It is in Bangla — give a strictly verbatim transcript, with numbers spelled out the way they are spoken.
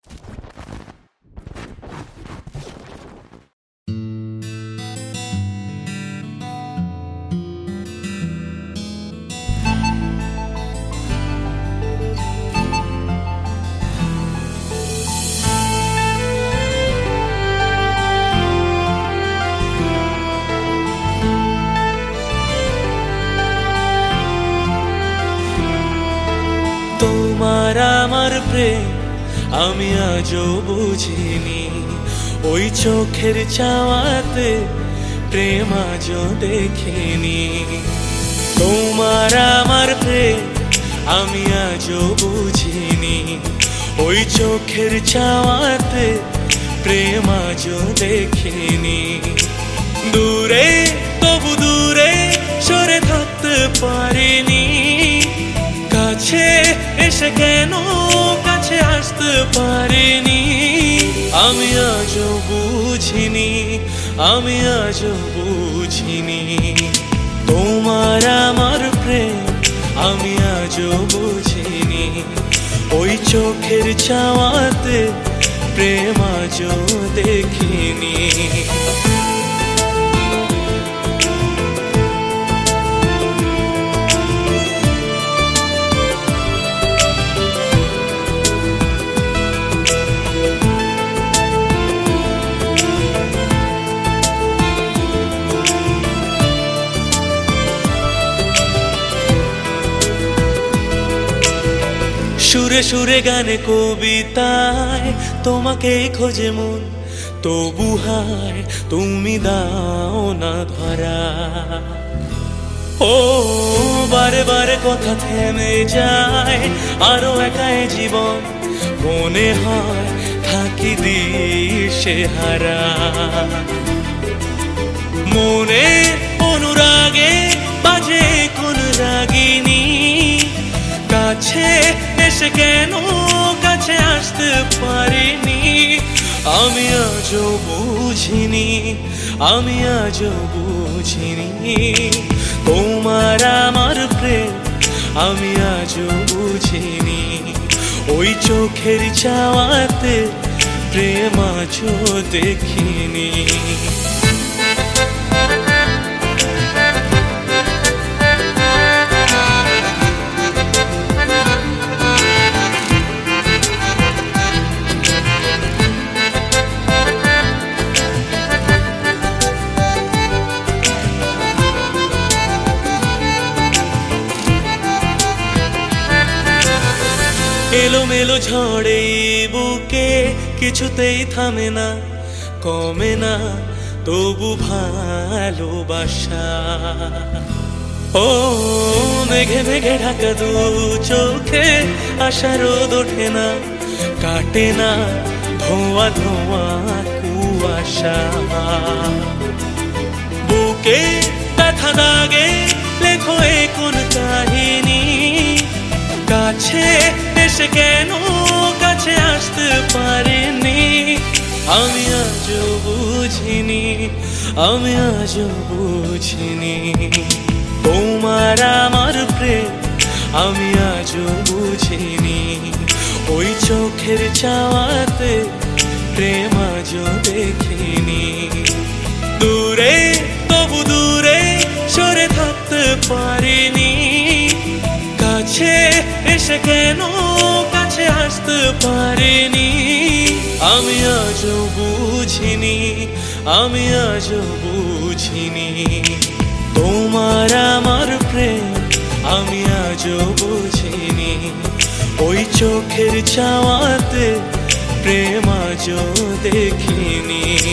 তোমার আমার প্রেম আমি আজও বুঝিনি, ওই চোখের চাওয়াতে প্রেম আজও দেখিনি। তোমার আমার প্রেম আমি আজও বুঝিনি, ওই চোখের চাওয়াতে প্রেম আজও দেখিনি। দূরে তবু দূরে সরে থাকতে পারিনি, কাছে এসে কেন কাছে আসতে পারিনি। আমি আজও বুঝিনি, আমি আজও বুঝিনি। তোমার আমার প্রেম আমি আজও বুঝিনি, ওই চোখের চাওয়াতে প্রেম আজও দেখিনি। সুরে সুরে গানে কবিতায় তোমাকে খোঁজে মন, তবু হায় তুমি দাও না ধরা। ও বারে বারে কথা থেমে যায়, আরো একাই জীবন মনে হয় থাকি দিশে হারা। মনে অনুরাগে বাজে কোন রাগিনী, কাছে এসে কেন কাছে আসতে পারিনি। আমি আজও বুঝিনি, আমি আজও বুঝিনি। তোমার আমার প্রেম আমি আজও বুঝিনি, ওই চোখের চাওয়াতে প্রেম আজও দেখিনি। এলো মেলো ঝড়ে বুকে কিছুতেই থামে না, কমে না তবু ভালোবাসা। ও মেঘে মেঘে ঢাকা দু চোখে আশা রোদ ওঠে না, কাটে না ধোঁয়া ধোঁয়া কুয়াশা। বুকে ব্যথা দাগে লেখো এ কোন কাহিনী, কাছে এসে কেন কাছে আসতে পারিনি। আমি আজও বুঝিনি, আমি আজও বুঝিনি। তোমার আমার প্রেম আমি আজও বুঝিনি, ওই চোখের চাওয়াতে প্রেম আজও দেখিনি। দূরে তবু দূরে সরে থাকতে পারিনি, কাছে এসে কেন কাছে আসতে পারিনি। আমি আজও বুঝিনি, আমি আজও বুঝিনি। তোমার আমার প্রেম আমি আজও বুঝিনি, ওই চোখের চাওয়াতে প্রেম আজও দেখিনি।